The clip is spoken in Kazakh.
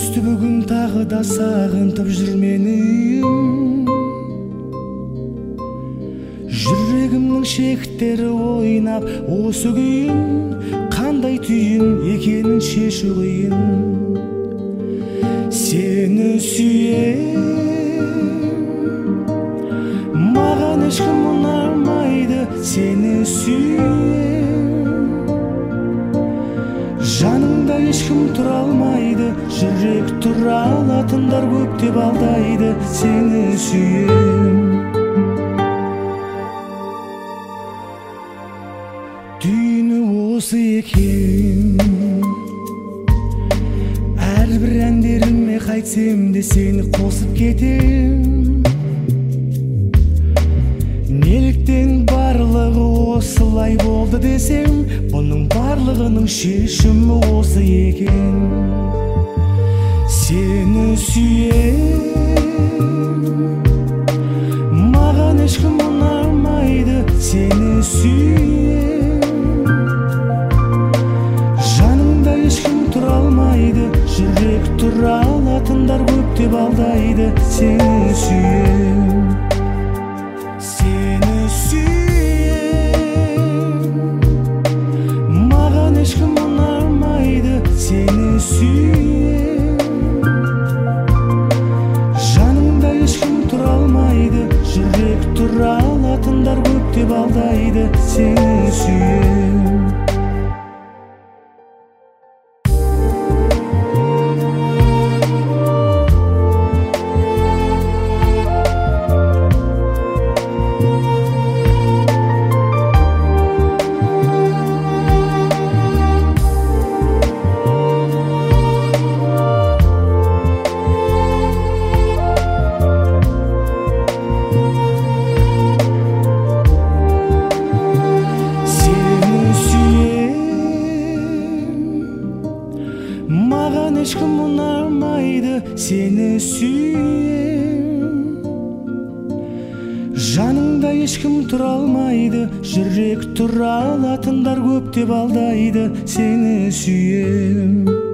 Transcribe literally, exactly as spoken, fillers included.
өстү бүгүн тагы да сагынтып жүр мени. Жүрегимдин шектери ойнап осы күйүн, кандай түйүн экенин шешу кыйын. Сени сүйем, маган эч ким унамайды. Сени сүйем, жаныңда эч ким тура алмайды. Жүрек тура алатындар көп деп алдайды. Сени сүйем. Түйүнү осы экен, ар бир әндериме кайтсем де сени косуп кетем. Неліктен барлығы осылай болды десем, бұның барлығының шешімі осы екен. Сені сүйем, маған ешкім ұнамайды. Сені сүйем, жаныңда ешкім тұра алмайды. Жүрек тұра алатындар көп деп алдайды. Сені сүйем. Сені сүйем, жаныңда ешкім тұра алмайды. Жүрек тұра алатындар көп деп алдайды. Сені сүйем. Маған ешкім ұнамайды. Сені сүйем, жаныңда ешкім тұра алмайды. Жүрек тұра алатындар көп деп алдайды. Сені сүйем.